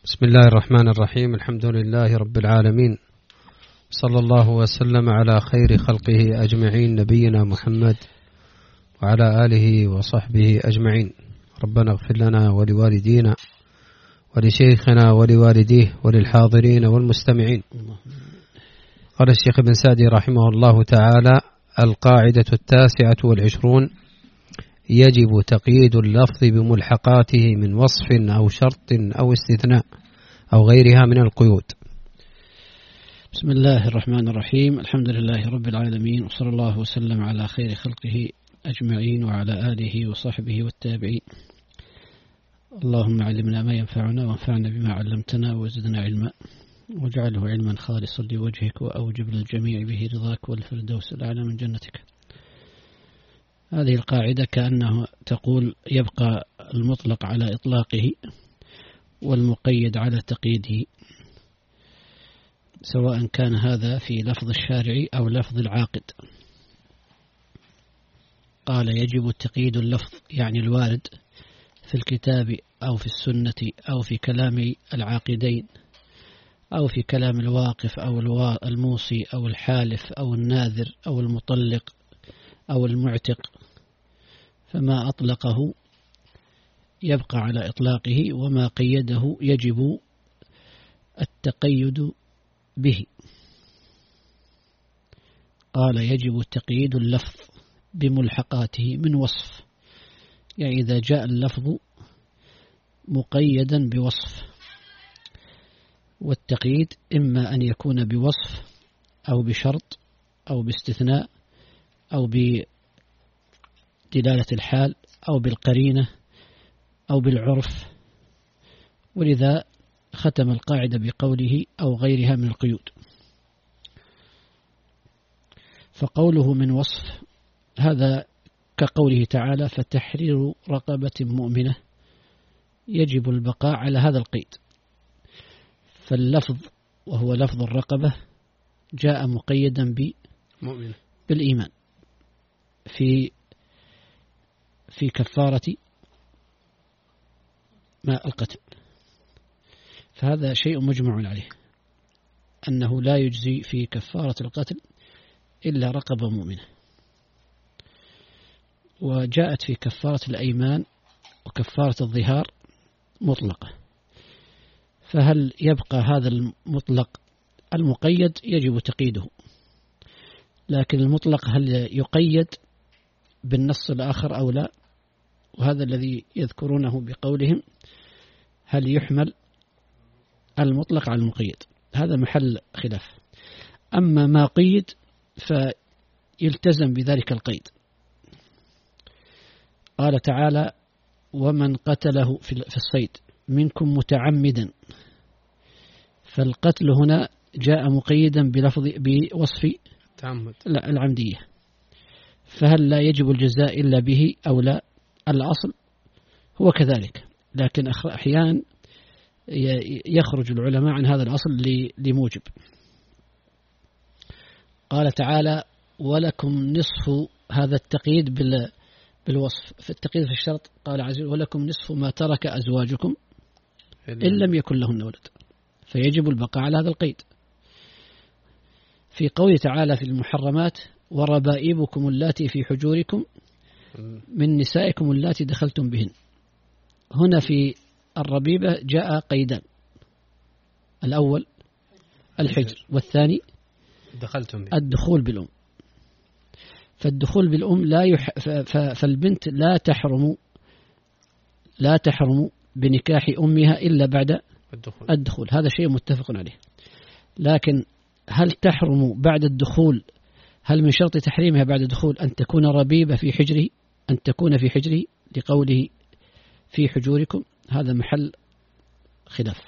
بسم الله الرحمن الرحيم. الحمد لله رب العالمين، صلى الله وسلم على خير خلقه أجمعين، نبينا محمد وعلى آله وصحبه أجمعين. ربنا اغفر لنا ولوالدينا ولشيخنا ولوالديه وللحاضرين والمستمعين. قال الشيخ ابن سعدي رحمه الله تعالى: القاعدة 29: يجب تقييد اللفظ بملحقاته من وصف أو شرط أو استثناء أو غيرها من القيود. بسم الله الرحمن الرحيم. الحمد لله رب العالمين، وصلى الله وسلم على خير خلقه أجمعين وعلى آله وصحبه والتابعين. اللهم علمنا ما ينفعنا وانفعنا بما علمتنا وزدنا علما، واجعله علما خالصا لوجهك، وأوجب للجميع به رضاك والفردوس الأعلى من جنتك. هذه القاعدة كأنه تقول: يبقى المطلق على إطلاقه والمقيد على تقييده، سواء كان هذا في لفظ الشارع أو لفظ العاقد. قال: يجب تقييد اللفظ، يعني الوارد في الكتاب أو في السنة أو في كلام العاقدين أو في كلام الواقف أو الموصي أو الحالف أو الناذر أو المطلق أو المعتق، فما أطلقه يبقى على إطلاقه، وما قيده يجب التقيد به. قال: يجب تقييد اللفظ بملحقاته من وصف، يعني إذا جاء اللفظ مقيدا بوصف، والتقييد إما أن يكون بوصف أو بشرط أو باستثناء أو بدلالة الحال أو بالقرينة أو بالعرف. ولذا ختم القاعدة بقوله: أو غيرها من القيود. فقوله من وصف هذا كقوله تعالى: فتحرير رقبة مؤمنة، يجب البقاء على هذا القيد. فاللفظ وهو لفظ الرقبة جاء مقيدا بالإيمان في كفارة ما القتل، فهذا شيء مجمع عليه، أنه لا يجزي في كفارة القتل إلا رقبة مؤمنة. وجاءت في كفارة الأيمان وكفارة الظهار مطلقة، فهل يبقى هذا المطلق؟ المقيد يجب تقييده، لكن المطلق هل يقيد بالنص الآخر أو لا؟ وهذا الذي يذكرونه بقولهم: هل يحمل المطلق على المقيد؟ هذا محل خلاف. أما ما قيد فيلتزم بذلك القيد. قال تعالى: ومن قتله في الصيد منكم متعمدا، فالقتل هنا جاء مقيدا بوصف العمدية، فهل لا يجب الجزاء إلا به أو لا؟ الأصل هو كذلك، لكن أحيانا يخرج العلماء عن هذا الأصل لموجب. قال تعالى: ولكم نصف، هذا التقييد بالوصف. في التقييد في الشرط قال عز وجل: ولكم نصف ما ترك أزواجكم إن لم يكن لهن ولد، فيجب البقاء على هذا القيد. في قوله تعالى في المحرمات: وربائبكم اللاتي في حجوركم من نسائكم اللاتي دخلتم بهن، هنا في الربيبة جاء قيدان: الأول الحجر، والثاني الدخول بالأم. فالدخول بالأم فالبنت لا تحرم بنكاح أمها إلا بعد الدخول، هذا شيء متفق عليه. لكن هل تحرم بعد الدخول؟ هل من شرط تحريمها بعد الدخول أن تكون ربيبة في حجره، أن تكون في حجره لقوله في حجوركم؟ هذا محل خلاف.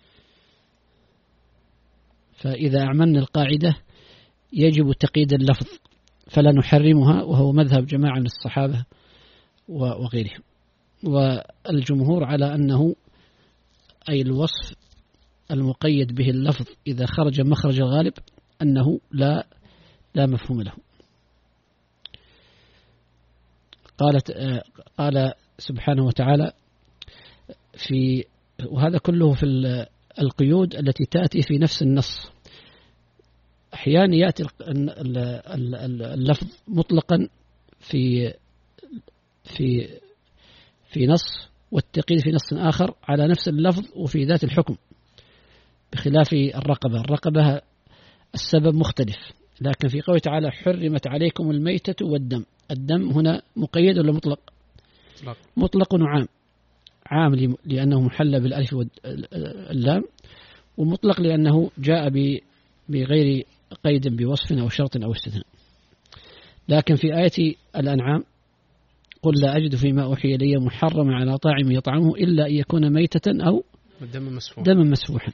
فإذا أعملنا القاعدة يجب تقييد اللفظ فلا نحرمها، وهو مذهب جماعة من الصحابة وغيرهم. والجمهور على أنه أي الوصف المقيد به اللفظ إذا خرج مخرج الغالب أنه لا مفهوم له. قال سبحانه وتعالى وهذا كله القيود التي تأتي في نفس النص. أحيانا يأتي اللفظ مطلقا في في في نص، والتقييد في نص آخر على نفس اللفظ وفي ذات الحكم، بخلاف الرقبة السبب مختلف. لكن في قوله تعالى حرمت عليكم الميتة والدم، الدم هنا مقيد ولا مطلق؟ مطلق وعام. عام لأنه محلى بالألف واللام، ومطلق لأنه جاء بغير قيد بوصف أو شرط أو استثناء. لكن في آية الأنعام قل لا أجد فيما أوحي إلي محرما على طاعم يطعمه إلا أن يكون ميتة أو دما مسفوحا.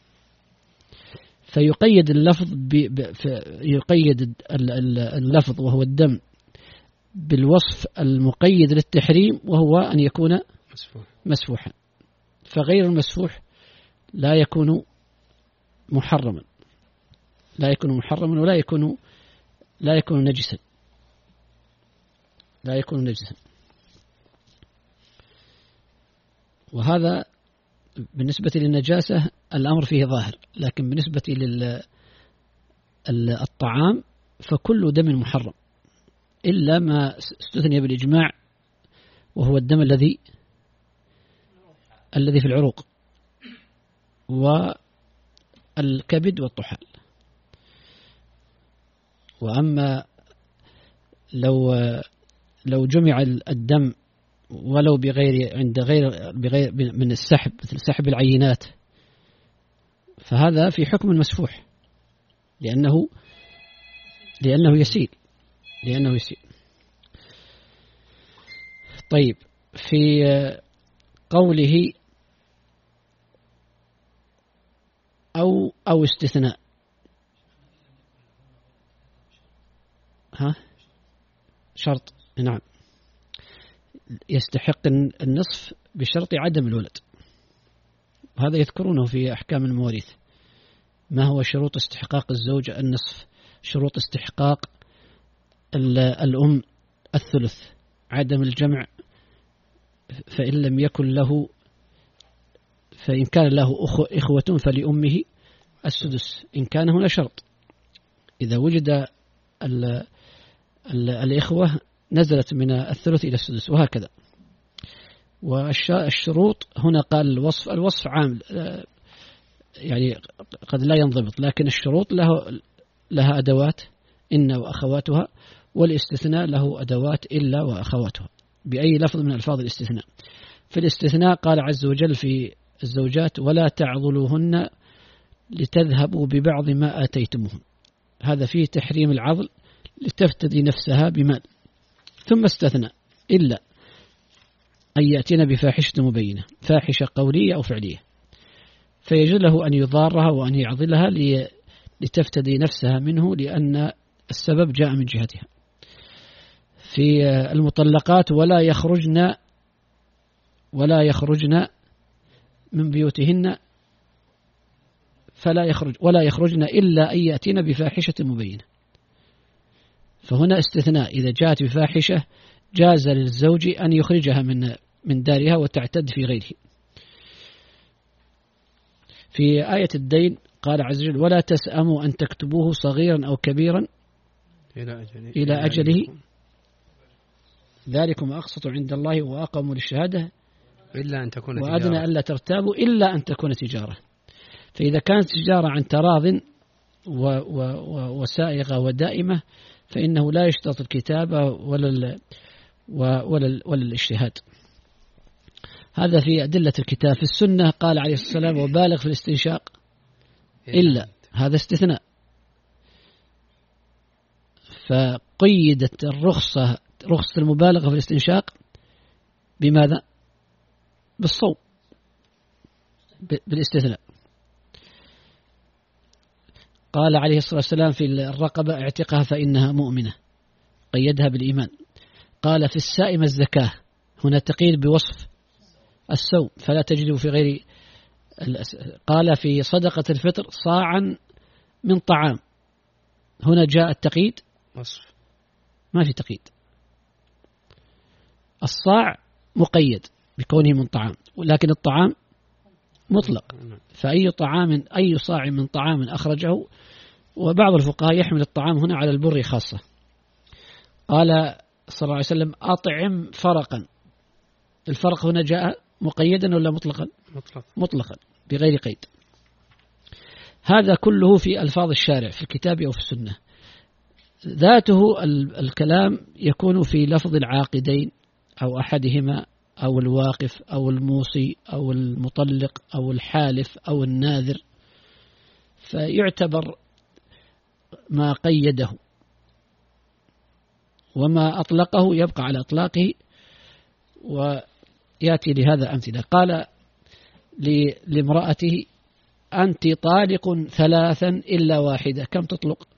فيقيد اللفظ يقيد اللفظ وهو الدم بالوصف المقيد للتحريم، وهو أن يكون مسفوحا. فغير المسفوح لا يكون محرما، ولا يكون نجسا، وهذا بالنسبة للنجاسة الأمر فيه ظاهر. لكن بالنسبة للطعام فكل دم محرم إلا ما استثني بالإجماع، وهو الدم الذي في العروق والكبد والطحال. وأما لو جمع الدم ولو بغير من السحب، مثل سحب العينات، فهذا في حكم المسفوح لأنه يسيل. طيب، في قوله أو استثناء، شرط، نعم، يستحق النصف بشرط عدم الولد. وهذا يذكرونه في أحكام المواريث. ما هو شروط استحقاق الزوج النصف؟ شروط استحقاق الأم الثلث: عدم الجمع، فإن كان له إخوة فلأمه السدس، إن كان هنا شرط. إذا وجد الإخوة نزلت من الثلث إلى السدس، وهكذا. والشروط هنا قال الوصف عام، يعني قد لا ينضبط، لكن الشروط لها أدوات إن وأخواتها، والاستثناء له أدوات إلا وأخواتها بأي لفظ من ألفاظ الاستثناء. في الاستثناء قال عز وجل في الزوجات: ولا تعضلوهن لتذهبوا ببعض ما آتيتموهن. هذا فيه تحريم العضل لتفتدي نفسها بمال. ثم استثنى: إلا أن يأتينا بفاحشة مبينة، فاحشة قولية أو فعلية، فيجوز له أن يضارها وأن يعضلها لتفتدي نفسها منه، لأن السبب جاء من جهتها. في المطلقات: ولا يخرجن من بيوتهن ولا يخرجن إلا أن يأتين بفاحشة مبينة. فهنا استثناء: إذا جاءت بفاحشة جاز للزوج أن يخرجها من دارها وتعتد في غيره. في آية الدين قال عز وجل: ولا تسأموا أن تكتبوه صغيرا أو كبيرا إلى أجله ذلكم أقسط عند الله وأقوم للشهادة إلا أن تكون وأدنى ألا ترتابوا إلا أن تكون تجارة. فإذا كانت تجارة عن تراض وسائغة ودائمة فإنه لا يشترط الكتابة ولا الاجتهاد. هذا في أدلة الكتاب. في السنة قال عليه الصلاة والسلام: وبالغ في الاستنشاق إلا، هذا استثناء. فقيدت رخصة المبالغة في الاستنشاق بماذا؟ بالصوم، بالاستثناء. قال عليه الصلاة والسلام في الرقبة: اعتقها فإنها مؤمنة، قيدها بالإيمان. قال في السائمة الزكاة، هنا تقييد بوصف الصوم، فلا تجد في غير. قال في صدقة الفطر: صاعا من طعام، هنا جاء التقييد وصف، ما في تقييد. الصاع مقيد بكونه من طعام، ولكن الطعام مطلق. فأي طعام أي صاع من طعام أخرجه. وبعض الفقهاء يحمل الطعام هنا على البر خاصة. قال صلى الله عليه وسلم أطعم فرقا. الفرق هنا جاء مقيدا ولا مطلقا؟ مطلقا بغير قيد. هذا كله في ألفاظ الشارع في الكتاب أو في السنة. ذاته الكلام يكون في لفظ العاقدين أو أحدهما أو الواقف أو الموصي أو المطلق أو الحالف أو الناذر، فيعتبر ما قيده، وما أطلقه يبقى على إطلاقه. ويأتي لهذا أمثلة. قال لامرأته أنت طالق 3 إلا واحدة. كم تطلق؟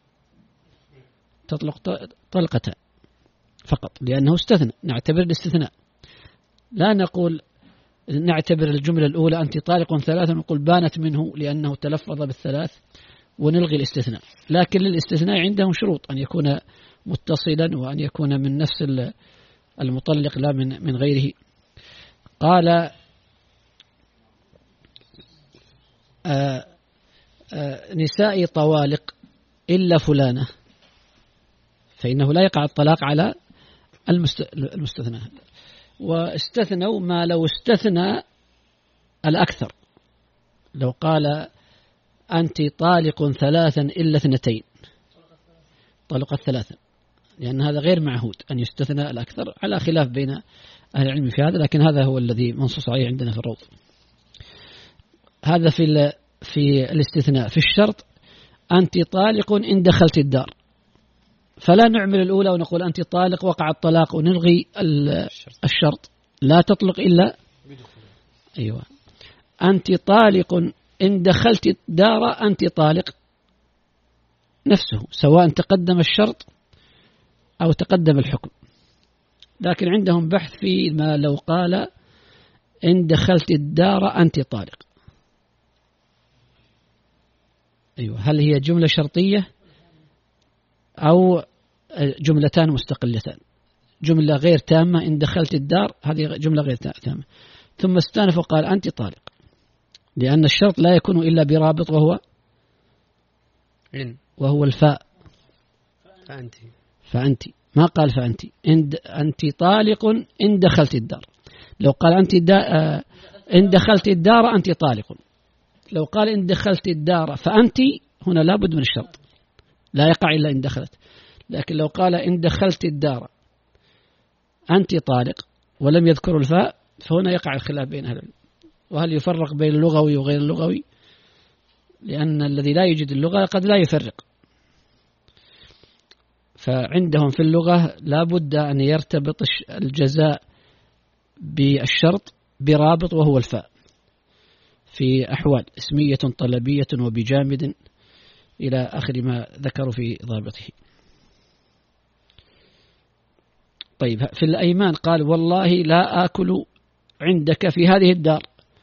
تطلق طلقة فقط، لأنه استثنى. نعتبر الاستثناء، لا نقول نعتبر الجملة الأولى أنت طالق 3 ونقول بانت منه لأنه تلفظ بالثلاث ونلغي الاستثناء. لكن للاستثناء عندهم شروط، أن يكون متصلا وأن يكون من نفس المطلق لا من غيره. قال نسائي طوالق إلا فلانة، فإنه لا يقع الطلاق على المستثنى. واستثنوا ما لو استثنى الأكثر، لو قال أنت طالق 3 إلا 2 طلقت 3، لأن هذا غير معهود أن يستثنى الأكثر، على خلاف بين أهل العلم في هذا، لكن هذا هو الذي منصوص عليه عندنا في الروض. هذا في الاستثناء. في الشرط أنت طالق إن دخلت الدار، فلا نعمل الأولى ونقول أنت طالق وقع الطلاق ونلغي الشرط. لا تطلق إلا أيوة أنت طالق إن دخلت الدار أنت طالق نفسه، سواء تقدم الشرط أو تقدم الحكم. لكن عندهم بحث في ما لو قال إن دخلت الدار أنت طالق. أيوة، هل هي جملة شرطية أو جملتان مستقلتان؟ جملة غير تامة إن دخلت الدار، هذه جملة غير تامة. ثم استأنف وقال أنت طالق، لأن الشرط لا يكون إلا برابط وهو الفاء. فأنت ما قال فأنت. أنت طالق إن دخلت الدار. لو قال أنت إن دخلت الدار أنت طالق، لو قال إن دخلت الدار فأنت، هنا لابد من الشرط، لا يقع إلا إن دخلت. لكن لو قال إن دخلت الدار أنت طالق ولم يذكر الفاء، فهنا يقع الخلاف بين أهل العلم. وهل يفرق بين اللغوي وغير اللغوي؟ لأن الذي لا يجد اللغة قد لا يفرق. فعندهم في اللغة لابد أن يرتبط الجزاء بالشرط برابط وهو الفاء، في أحوال اسمية طلبية وبجامد إلى آخر ما ذكروا في ضابطه. طيب، في الأيمان قال والله لا آكل عندك في هذه الدار.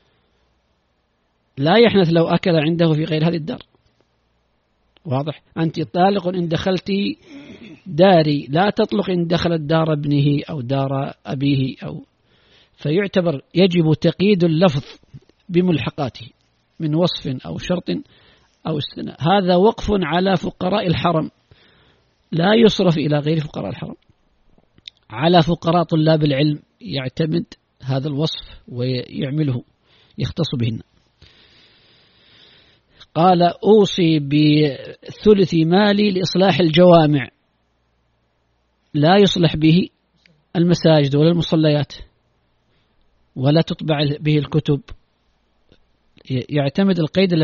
لا يحنث لو أكل عنده في غير هذه الدار. واضح؟ أنت طالق إن دخلت داري، لا تطلق إن دخلت دار ابنه أو دار أبيه فيعتبر يجب تقييد اللفظ بملحقاته من وصف أو شرط أو استثناء. هذا وقف على فقراء الحرم، لا يصرف إلى غير فقراء الحرم. على فقراء طلاب العلم يعتمد هذا الوصف ويعمله، يختص بهن. قال أوصي بثلث مالي لإصلاح الجوامع، لا يصلح به المساجد ولا المصليات ولا تطبع به الكتب. يعتمد القيد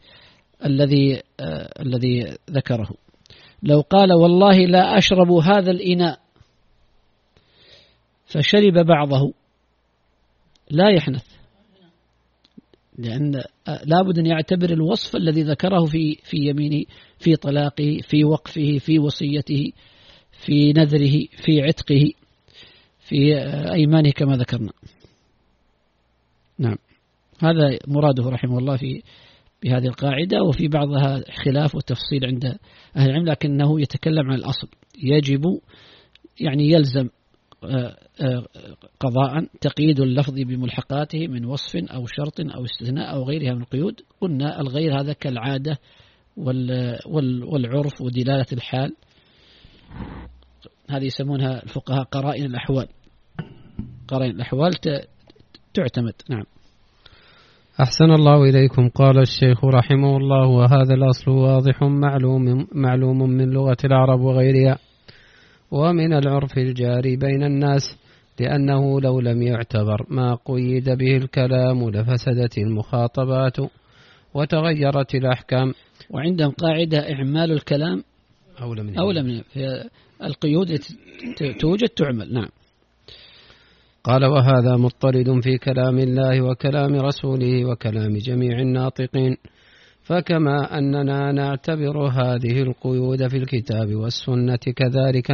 الذي ذكره. لو قال والله لا أشرب هذا الإناء فشرب بعضه لا يحنث، لأن لابد أن يعتبر الوصف الذي ذكره في يمينه، في طلاقه، في وقفه، في وصيته، في نذره، في عتقه، في أيمانه كما ذكرنا. نعم، هذا مراده رحمه الله بهذه القاعدة. وفي بعضها خلاف وتفصيل عند أهل العلم، لكنه يتكلم عن الأصل. يجب يعني يلزم قضاء تقييد اللفظ بملحقاته من وصف أو شرط أو استثناء أو غيرها من القيود. قلنا الغير هذا كالعادة والعرف ودلالة الحال، هذه يسمونها الفقهاء قرائن الأحوال. قرائن الأحوال تعتمد. نعم. أحسن الله إليكم. قال الشيخ رحمه الله: وهذا الأصل واضح معلوم من لغة العرب وغيرها ومن العرف الجاري بين الناس، لأنه لو لم يعتبر ما قيد به الكلام لفسدت المخاطبات وتغيرت الأحكام. وعندهم قاعدة: إعمال الكلام أولى من القيود توجد تعمل. نعم. قال: وهذا مضطرد في كلام الله وكلام رسوله وكلام جميع الناطقين، فكما أننا نعتبر هذه القيود في الكتاب والسنة كذلك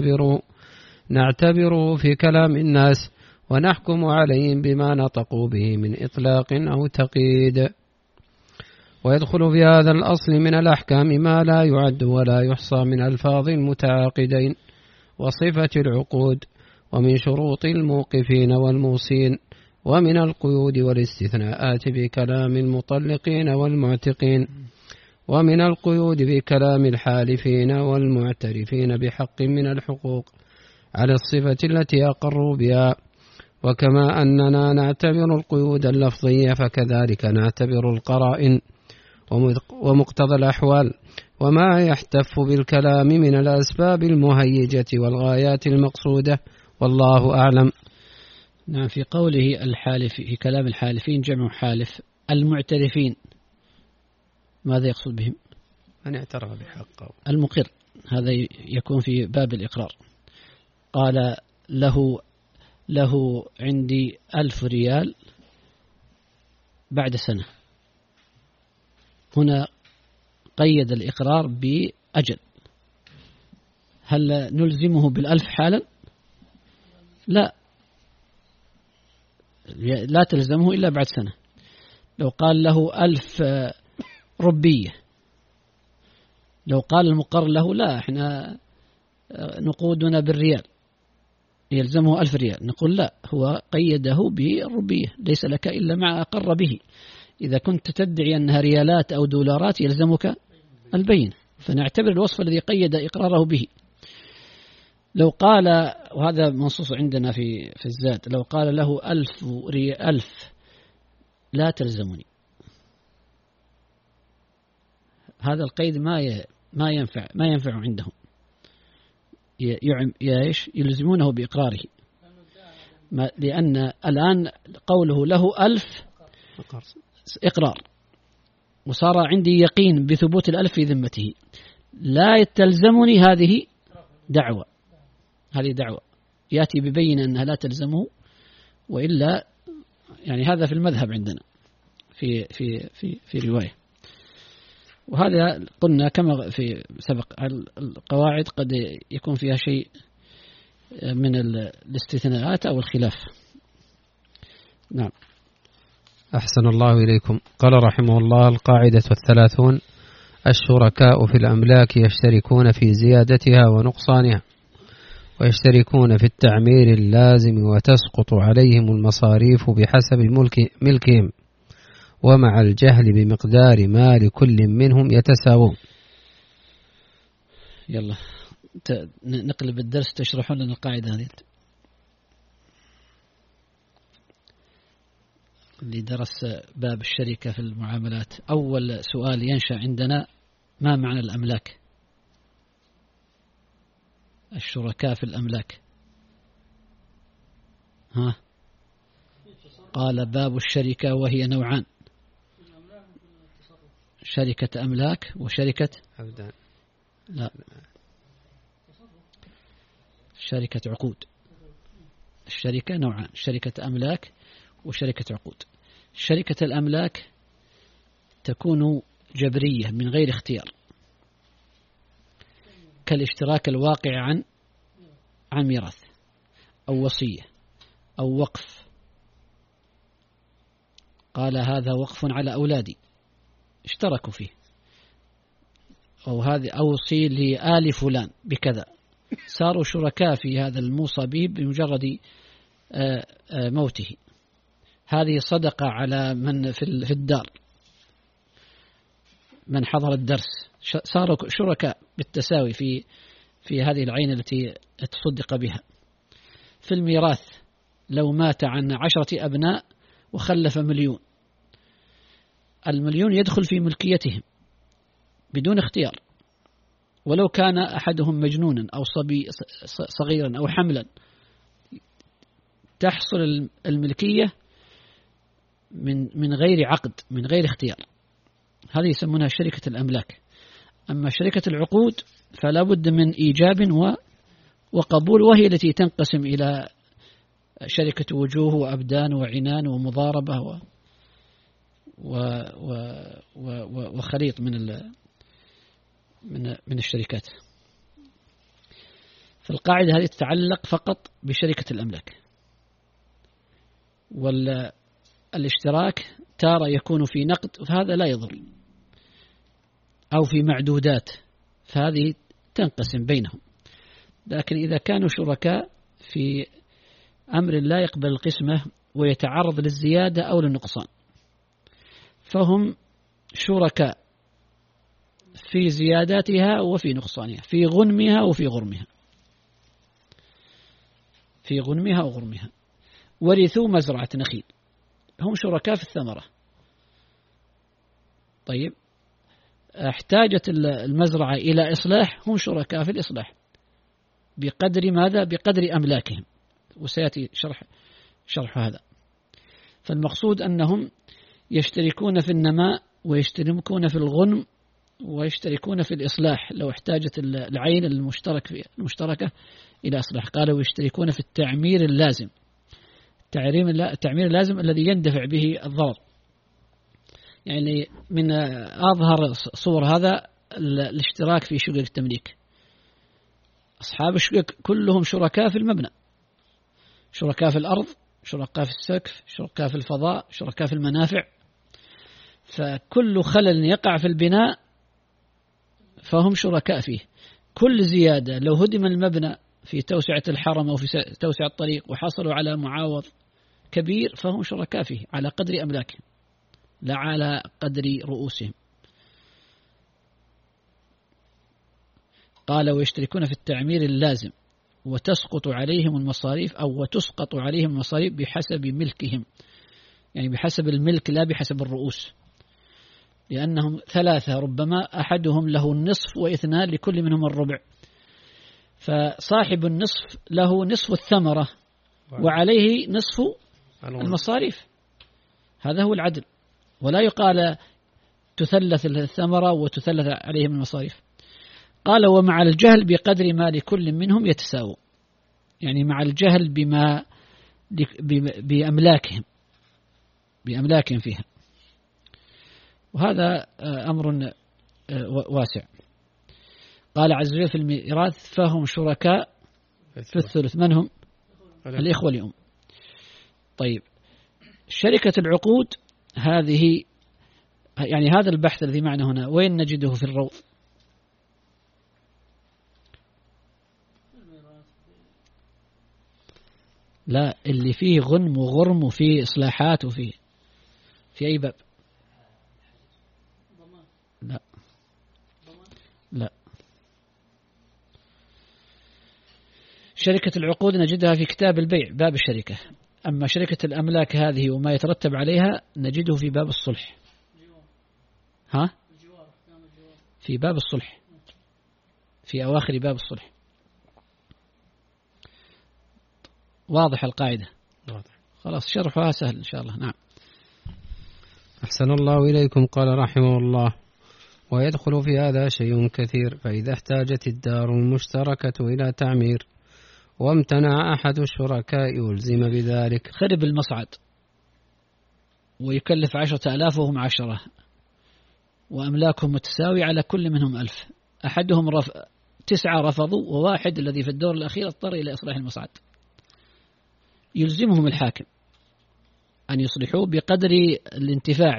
نعتبره في كلام الناس ونحكم عليهم بما نطقوا به من إطلاق أو تقييد. ويدخل في هذا الأصل من الأحكام ما لا يعد ولا يحصى من ألفاظ المتعاقدين وصفة العقود ومن شروط الموقفين والموصين ومن القيود والاستثناءات بكلام المطلقين والمعتقين ومن القيود بكلام الحالفين والمعترفين بحق من الحقوق على الصفة التي أقروا بها. وكما أننا نعتبر القيود اللفظية فكذلك نعتبر القرائن ومقتضى الأحوال وما يحتف بالكلام من الأسباب المهيجة والغايات المقصودة، والله أعلم. نعم. في قوله الحالف، في كلام الحالفين جمع حالف. المعترفين ماذا يقصد بهم؟ من اعترف بحقه، المقر، هذا يكون في باب الإقرار. قال له عندي 1000 ريال بعد سنة، هنا قيد الإقرار بأجل. هل نلزمه بال1000 حالا؟ لا تلزمه إلا بعد سنة. لو قال له 1000 ربية، لو قال المقر له لا، احنا نقودنا بالريال يلزمه 1000 ريال، نقول لا، هو قيده بالربية، ليس لك إلا ما أقر به. إذا كنت تدعي أنها ريالات أو دولارات يلزمك البينة، فنعتبر الوصف الذي قيد إقراره به. لو قال، وهذا منصوص عندنا في الزاد، لو قال له 1000 لا تلزمني، هذا القيد ما ينفع عندهم، يلزمونه بإقراره، لأن الآن قوله له 1000 إقرار، وصار عندي يقين بثبوت 1000 في ذمته، لا تلزمني هذه دعوة يأتي ببين أنها لا تلزمه، وإلا يعني هذا في المذهب عندنا في رواية. وهذا قلنا كما في سبق، القواعد قد يكون فيها شيء من الاستثناءات أو الخلاف. نعم. أحسن الله إليكم. قال رحمه الله: القاعدة 30: الشركاء في الأملاك يشتركون في زيادتها ونقصانها، ويشتركون في التعمير اللازم، وتسقط عليهم المصاريف بحسب ملكهم، ومع الجهل بمقدار ما لكل منهم يتساوون. يلا نقلب الدرس، تشرحون لنا القاعدة هذه. اللي درس باب الشركة في المعاملات، أول سؤال ينشأ عندنا: ما معنى الأملاك؟ الشركاء في الأملاك. قال: باب الشركة وهي نوعان: شركة أملاك وشركة أبدان. لا، شركة عقود. الشركة نوعان: شركة أملاك وشركة عقود. شركة الأملاك تكون جبرية من غير اختيار، كالاشتراك الواقع عن ميراث أو وصية أو وقف. قال: هذا وقف على أولادي اشتركوا فيه، أو هذه أوصي لآل فلان بكذا، صاروا شركاء في هذا الموصى به بمجرد موته. هذه صدقة على من في الدار، من حضر الدرس، صاروا شركاء بالتساوي في هذه العين التي تصدق بها. في الميراث لو مات عن 10 أبناء وخلف 1,000,000، ال1,000,000 يدخل في ملكيتهم بدون اختيار، ولو كان أحدهم مجنونا أو صبي صغيرا أو حملا، تحصل الملكية من غير عقد، من غير اختيار. هذه يسمونها شركة الأملاك. أما شركة العقود فلا بد من إيجاب وقبول، وهي التي تنقسم إلى شركة وجوه وأبدان وعنان ومضاربة وخليط من الشركات. فالقاعدة هذه تتعلق فقط بشركة الأملاك. والاشتراك تارة يكون في نقد، فهذا لا يضر، أو في معدودات، فهذه تنقسم بينهم. لكن إذا كانوا شركاء في أمر لا يقبل القسمة ويتعرض للزيادة أو للنقصان، فهم شركاء في زياداتها وفي نقصانها، في غنمها وفي غرمها، في غنمها وغرمها. ورثوا مزرعة نخيل، هم شركاء في الثمرة. طيب، احتاجت المزرعة إلى إصلاح، هم شركاء في الإصلاح بقدر ماذا؟ بقدر أملاكهم، وسيأتي شرح هذا. فالمقصود أنهم يشتركون في النماء ويشتركون في الغنم ويشتركون في الإصلاح لو احتاجت العين المشتركة إلى إصلاح. قالوا ويشتركون في التعمير اللازم، التعمير اللازم الذي يندفع به الضرر. يعني من أظهر صور هذا الاشتراك في شقق التمليك. أصحاب الشقق كلهم شركاء في المبنى، شركاء في الأرض، شركاء في السقف، شركاء في الفضاء، شركاء في المنافع. فكل خلل يقع في البناء فهم شركاء فيه. كل زيادة لو هدم المبنى في توسعة الحرم أو في توسعة الطريق وحصلوا على معاوض كبير فهم شركاء فيه على قدر أملاكهم لا على قدر رؤوسهم. قال ويشتركون في التعمير اللازم وتسقط عليهم المصاريف، أو وتسقط عليهم المصاريف بحسب ملكهم، يعني بحسب الملك لا بحسب الرؤوس، لأنهم 3 ربما أحدهم له النصف واثنان لكل منهم الربع، فصاحب النصف له نصف الثمرة وعليه نصف المصاريف. هذا هو العدل، ولا يقال تثلث الثمرة وتثلث عليهم المصاريف. قال ومع الجهل بقدر ما لكل منهم يتساووا، يعني مع الجهل بأملاكهم فيها. وهذا أمر واسع. قال عز وجل في الميراث فهم شركاء في الثلث. من هم؟ الإخوة لأم. طيب، شركة العقود هذه، يعني هذا البحث الذي معنا هنا وين نجده في الروض؟ لا، اللي فيه غنم وغرم وفيه إصلاحات وفيه في أي باب؟ لا. شركة العقود نجدها في كتاب البيع باب الشركة. أما شركة الأملاك هذه وما يترتب عليها نجده في باب الصلح. في باب الصلح، في أواخر باب الصلح. واضح القاعدة؟ خلاص، شرحها سهل إن شاء الله. نعم. أحسن الله إليكم. قال رحمه الله ويدخل في هذا شيء كثير. فإذا احتاجت الدار المشتركة إلى تعمير وامتنع أحد الشركاء ألزم بذلك. خرب المصعد ويكلف 10,000 وهم 10 وأملاكهم متساوي على كل منهم 1000. أحدهم 9 رفضوا وواحد الذي في الدور الأخير اضطر إلى إصلاح المصعد. يلزمهم الحاكم أن يصلحوه بقدر الانتفاع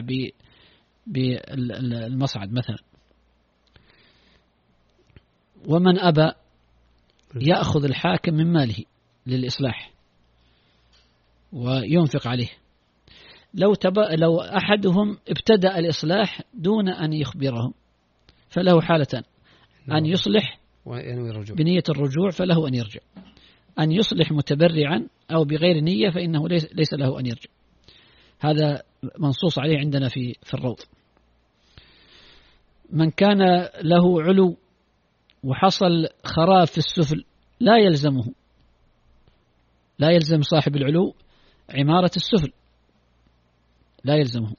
بالمصعد مثلا. ومن أبى يأخذ الحاكم من ماله للإصلاح وينفق عليه. لو أحدهم ابتدأ الإصلاح دون أن يخبرهم فله حالتان: أن يصلح بنية الرجوع فله أن يرجع، أن يصلح متبرعا أو بغير نية فإنه ليس له أن يرجع. هذا منصوص عليه عندنا في الروض. من كان له علو وحصل خراب في السفل لا يلزم صاحب العلو عمارة السفل، لا يلزمه،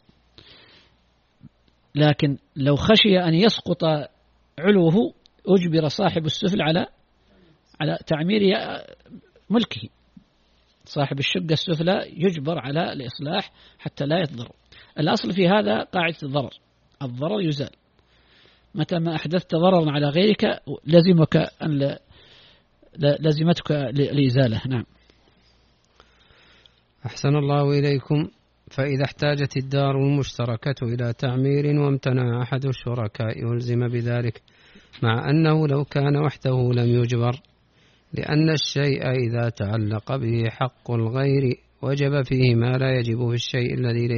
لكن لو خشي أن يسقط علوه أجبر صاحب السفل على تعمير ملكه. صاحب الشقة السفلى يجبر على الإصلاح حتى لا يتضرر. الأصل في هذا قاعدة الضرر يزال. متى ما أحدثت ضررا على غيرك لازمتك الإزالة. نعم. أحسن الله إليكم. فإذا احتاجت الدار المشتركة إلى تعمير وامتنع أحد الشركاء يلزم بذلك، مع أنه لو كان وحده لم يجبر، لأن الشيء إذا تعلق به حق الغير وجب فيه ما لا يجب في الشيء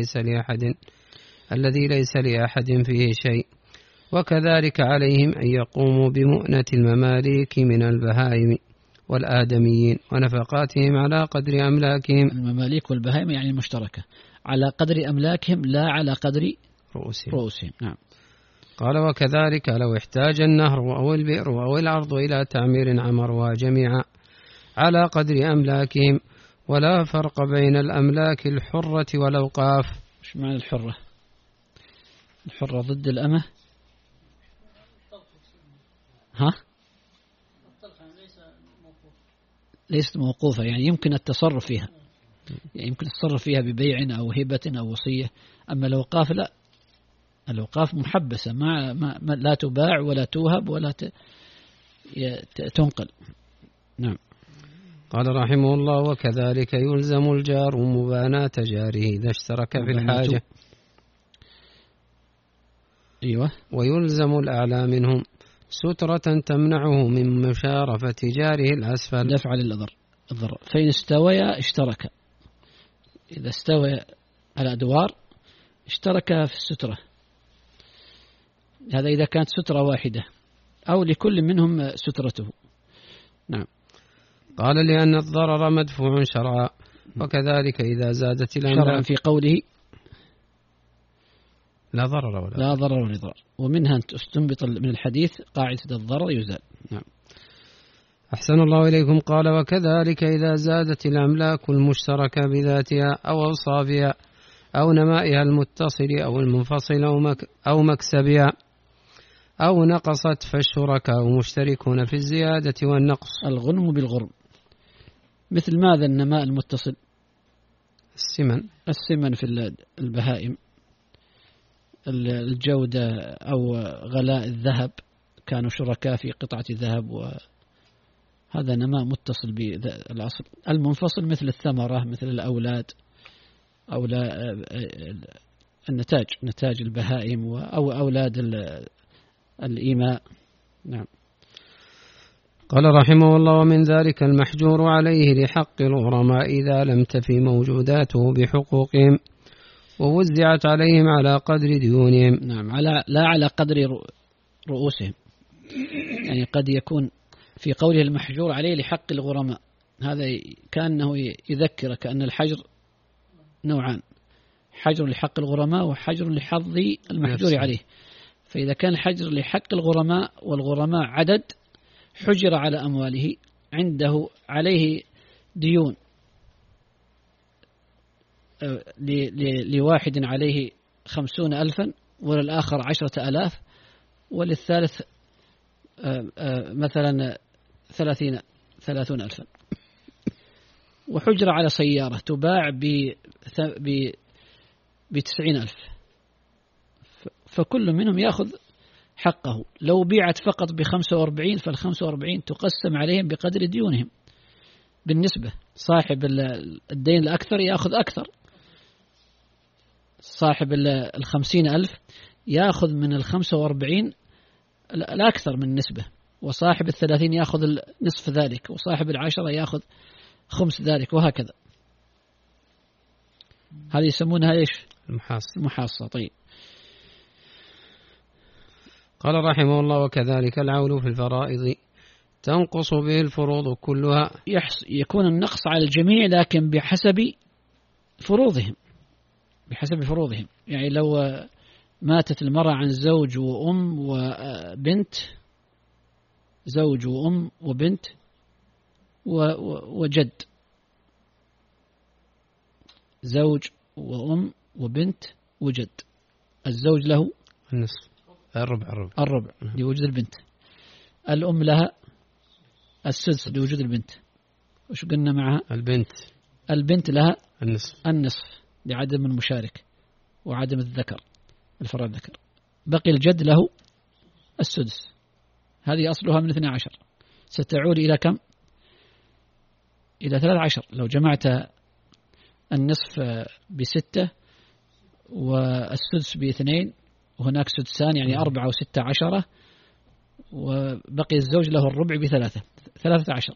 الذي ليس لأحد فيه شيء. وكذلك عليهم أن يقوموا بمؤنة المماليك من البهائم والآدميين ونفقاتهم على قدر أملاكهم. المماليك والبهائم يعني المشتركة على قدر أملاكهم لا على قدر رؤوسهم. نعم. قال: وكذلك لو احتاج النهر أو البئر أو الأرض إلى تعمير عمروها جميعا على قدر أملاكهم، ولا فرق بين الأملاك الحرة والأوقاف. إيش معنى الحرة؟ الحرة ضد الأمة؟ ها؟ ليست موقوفة، يعني يمكن التصرف فيها، يعني يمكن التصرف فيها ببيع أو هبة أو وصية. أما الأوقاف لا، الأوقاف محبسة ما لا تباع ولا توهب ولا تنقل. نعم. قال رحمه الله: وكذلك يلزم الجار مباناة جاره إذا اشترك في الحاجة. أيوة. ويلزم الأعلى منهم سترة تمنعه من مشارفة جاره الأسفل دفع الضرر. فإن استويا اشترك، إذا استوى على أدوار اشترك في السترة. هذا إذا كانت سترة واحدة أو لكل منهم سترته. نعم. قال: لأن الضرر مدفوع شرعا، وكذلك إذا زادت الأملاك شرعا في قوله لا ضرر ولا ضرر. ومنها تستنبط من الحديث قاعدة الضرر يزال. نعم. أحسن الله إليكم. قال: وكذلك إذا زادت الأملاك المشتركة بذاتها أو أوصافها أو نمائها المتصل أو المنفصل أو مكسبها أو نقصت فالشركاء مشتركون في الزيادة والنقص. الغنم بالغرم. مثل ماذا النماء المتصل؟ السمن في البهائم، الجودة أو غلاء الذهب، كانوا شركاء في قطعة ذهب، وهذا نماء متصل بالأصل. المنفصل مثل الثمرة، مثل الأولاد أو نتاج البهائم أو أولاد الإيماء. نعم. قال رحمه الله: ومن ذلك المحجور عليه لحق الغرماء إذا لم تفي موجوداته بحقوقهم ووزعت عليهم على قدر ديونهم. نعم. لا على قدر رؤوسهم، يعني قد يكون في قوله المحجور عليه لحق الغرماء، هذا كأنه يذكرك أن الحجر نوعان: حجر لحق الغرماء وحجر لحظ المحجور عليه. فإذا كان الحجر لحق الغرماء والغرماء عدد، حجر على أمواله، عنده عليه ديون، لواحد عليه 50,000 وللآخر 10,000 وللثالث مثلا 30,000، وحجر على سيارة تباع ب90,000، فكل منهم يأخذ حقه. لو بيعت فقط ب45 فال45 تقسم عليهم بقدر ديونهم بالنسبة. صاحب الدين الأكثر يأخذ أكثر، صاحب 50,000 يأخذ من 45 الأكثر من النسبة، وصاحب 30 يأخذ نصف ذلك، وصاحب 10 يأخذ خمس ذلك، وهكذا. هذه يسمونها إيش؟ المحاصة. طيب. قال رحمه الله: وكذلك العول في الفرائض تنقص به الفروض كلها. يكون النقص على الجميع لكن بحسب فروضهم. يعني لو ماتت المرأة عن زوج وأم وبنت، زوج وأم وبنت وجد، زوج وأم وبنت وجد، الزوج له النصف، الربع لوجود البنت، الأم لها السدس لوجود البنت. وش قلنا معها؟ البنت لها النصف لعدم المشارك وعدم الذكر، الفرع الذكر. بقي الجد له السدس. هذه أصلها من 12، ستعود إلى كم؟ إلى 13 لو جمعت النصف ب6 والسدس ب2، وهناك سدسان يعني 4 و6 10، وبقي الزوج له الربع ب3، 13.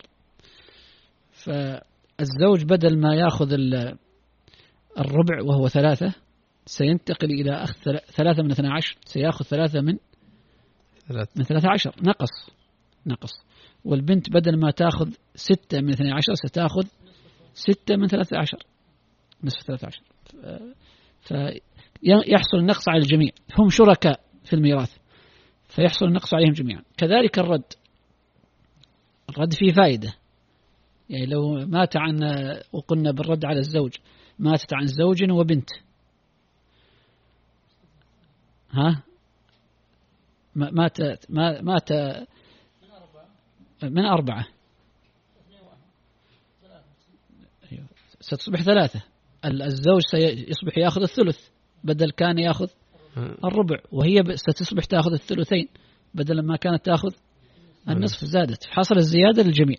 فالزوج بدل ما يأخذ الربع وهو 3 سينتقل إلى أخذ 3 من 12، سيأخذ 3 من 13، نقص. والبنت بدل ما تأخذ 6 من 12 ستأخذ 6 من 13، نصف 13. فيحصل النقص على الجميع، هم شركاء في الميراث، فيحصل النقص عليهم جميعا. كذلك الرد فيه فائدة. يعني لو مات وقلنا بالرد على الزوج، ماتت عن زوج وبنت، مات من 4 ستصبح 3. الزوج سيصبح يأخذ الثلث بدل كان يأخذ الربع، وهي ستصبح تأخذ الثلثين بدل ما كانت تأخذ النصف، زادت، حصل الزيادة للجميع.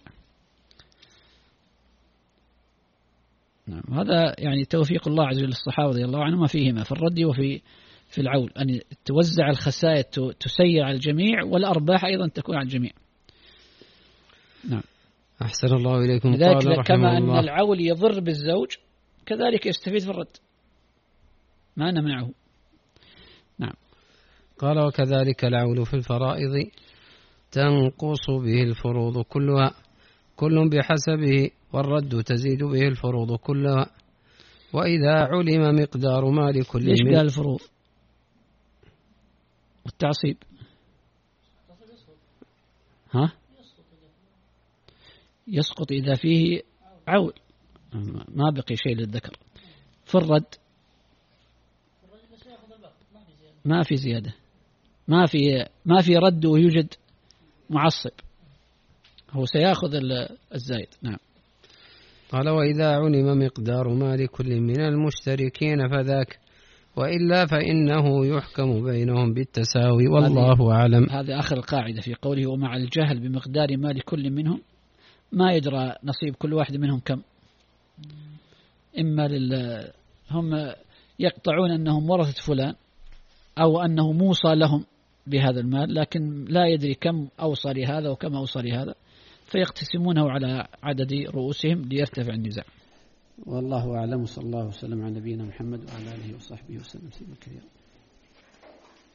نعم. هذا يعني توفيق الله عز وجل للصحابة رضي الله عنهم فيهما، في الرد وفي العول، أن توزع الخسائر تسير على الجميع، والأرباح أيضا تكون على الجميع. نعم. أحسن الله إليكم. لذلك كما أن العول يضر بالزوج كذلك يستفيد في الرد، ما نمنعه. نعم. قال: وكذلك العول في الفرائض تنقص به الفروض كلها، كل بحسبه، والرد تزيد به الفروض كلها. وإذا علم مقدار مال كل ليش قال الفروض والتعصيب؟ يسقط إذا فيه عول، ما بقي شيء للذكر. في الرد ما في زيادة، ما في رد ويوجد معصب، هو سيأخذ الزايد. نعم. قال: وإذا علم مقدار مال كل من المشتركين فذاك، وإلا فإنه يحكم بينهم بالتساوي، والله أعلم. هذا آخر القاعدة في قوله: ومع الجهل بمقدار مال كل منهم، ما يدرى نصيب كل واحد منهم كم. إما هم يقطعون أنهم ورثة فلان، أو أنه موصى لهم بهذا المال، لكن لا يدري كم أوصى لهذا وكم أوصى لهذا، فيقتسمونه على عدد رؤوسهم ليرتفع النزاع. والله أعلم. صلى الله وسلم على نبينا محمد وعلى آله وصحبه وسلم.